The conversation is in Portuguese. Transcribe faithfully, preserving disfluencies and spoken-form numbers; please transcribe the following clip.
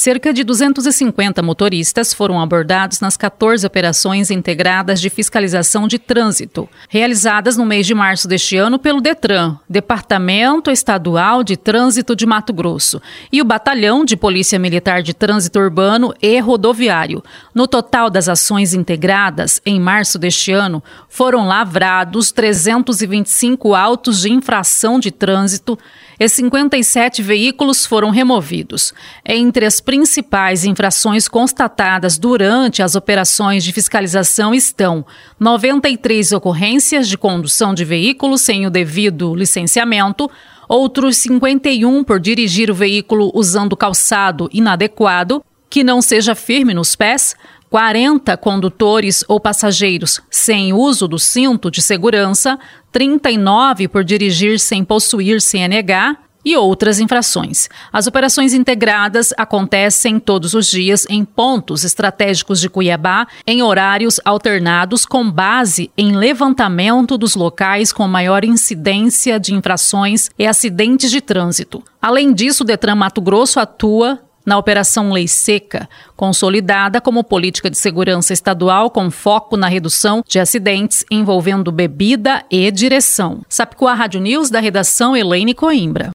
Cerca de duzentos e cinquenta motoristas foram abordados nas quatorze operações integradas de fiscalização de trânsito, realizadas no mês de março deste ano pelo DETRAN, Departamento Estadual de Trânsito de Mato Grosso, e o Batalhão de Polícia Militar de Trânsito Urbano e Rodoviário. No total das ações integradas, em março deste ano, foram lavrados trezentos e vinte e cinco autos de infração de trânsito e cinquenta e sete veículos foram removidos. Entre as principais infrações constatadas durante as operações de fiscalização estão noventa e três ocorrências de condução de veículos sem o devido licenciamento, outros cinquenta e um por dirigir o veículo usando calçado inadequado, que não seja firme nos pés, quarenta condutores ou passageiros sem uso do cinto de segurança, trinta e nove por dirigir sem possuir C N H e outras infrações. As operações integradas acontecem todos os dias em pontos estratégicos de Cuiabá, em horários alternados com base em levantamento dos locais com maior incidência de infrações e acidentes de trânsito. Além disso, o DETRAN Mato Grosso atua na Operação Lei Seca, consolidada como política de segurança estadual com foco na redução de acidentes envolvendo bebida e direção. Sapcoa Rádio News, da redação Elaine Coimbra.